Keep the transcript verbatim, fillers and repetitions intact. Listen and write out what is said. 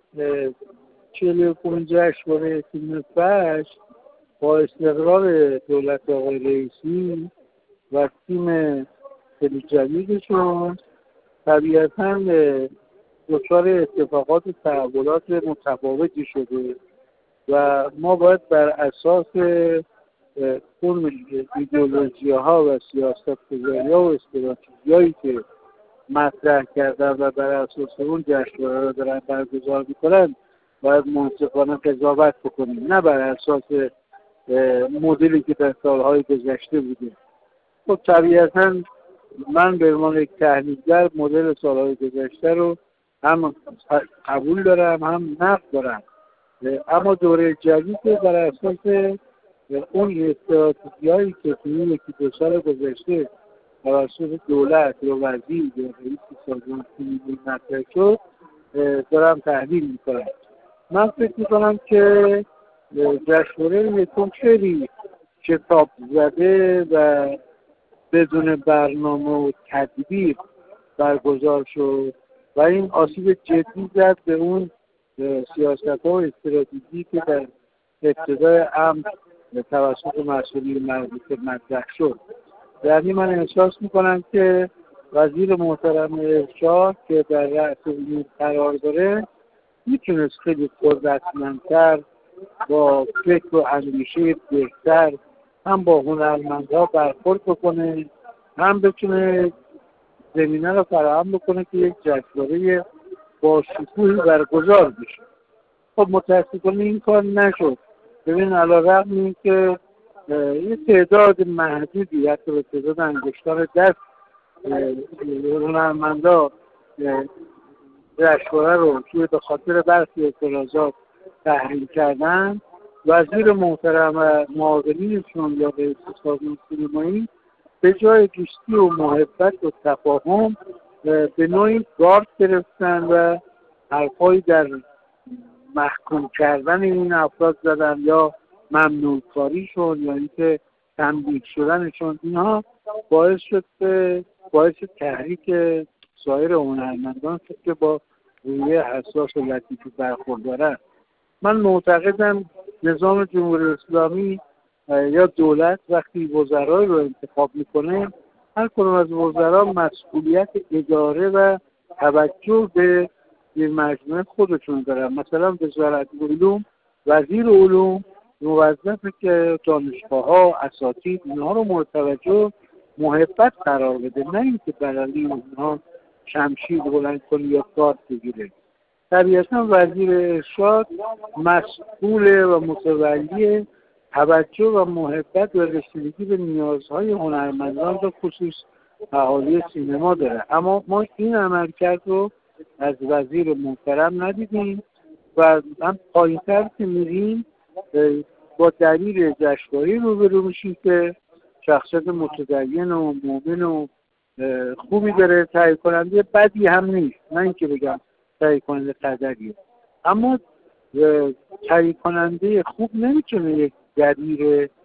چهل و یکمین جشنواره فیلم فجر با استقرار دولت آقای رئیسی و تیم خیلی جدیدشون طبیعتاً دچار اتفاقات و تحولات متفاوتی شده و ما باید بر اساس اون ایدئولوژی ها و سیاست گذاری ها و استراتژی هایی که مطرح کردن و بر اساس اون جشنواره رو دارن برگزار میکنن باید منصفانه قضاوت بکنیم، نه بر اساس مدلی که در سالهای گذشته بوده. خب طبیعتاً من به عنوان یک تحلیلگر مدل سالهای گذشته رو هم قبول دارم هم نقد دارم، اما دوره جدید بر اساس اون استراتژی‌هایی که توی یکی دو سال گذشته توسط دولت یا وزیر یا رئیس سازمان فیلم مطرح شد دارم تحلیل میکنم. من فکر میکنم که جشنواره یکم خیلی شتاب زده و بدون برنامه و تدبیر برگزار شد و این آسیب جدی زد به اون سیاست‌ها و استراتژی که در ابتدای امر توسط مسئولین مربوطه مطرح شد. یعنی من احساس میکنم که وزیر محترم ارشاد که در رأس امور قرار داره میتونست خیلی قدرتمندتر با فکر و اندیشه بهتر هم با هنرمندها برخورد بکنه، هم بتونه زمینه رو فراهم بکنه که یک جشنواره با شکوهی برگزار بشه. خب متاسفانه این کار نشد. ببین علیرغم این که یه تعداد محدودی حتی به تعداد انگشتان دست هنرمندا جشنواره رو توی به خاطر برخی اعتراضات تحریم کردن، وزیر محترم و معاونینشون یا رئیس سازمان سینمایی به جای دوستی و محبت و تفاهم به نوعی گارد گرفتن و حرفایی در محکوم کردن این افراد زدن یا ممنوع کاریشون یا اینکه تنبیه شدنشون. اینها باعث شد که باعث تحریک سایر هنرمندان شد که با رویه حساس و لطیفی برخوردارن. من معتقدم نظام جمهوری اسلامی یا دولت وقتی وزرای رو انتخاب میکنه هر کدوم از وزرا مسئولیت اداره و توجه به این مجموعه خودشون دارن. مثلا وزارت علوم، وزیر علوم موظفه که دانشگاه‌ها، اساتید اینها رو مورد توجه محبت قرار بده، نه اینکه برای اونها شمشیر بلند کنه یا کارت بگیره. طبیعتا وزیر ارشاد مسئول و متولی توجه و محبت و رسیدگی به نیازهای هنرمندان به خصوص اهالی سینما داره، اما ما این عملکرد رو از وزیر محترم ندیدیم و هم پایین‌تر که میریم با دلیل جشنواره روبرو میشیم که شخصیت متدین و مؤمن و خوبی داره، تهیه کننده بدی هم نیست، نه اینکه بگم تهیه کننده قدریه، اما تهیه کننده خوب نمیتونه یک دلیل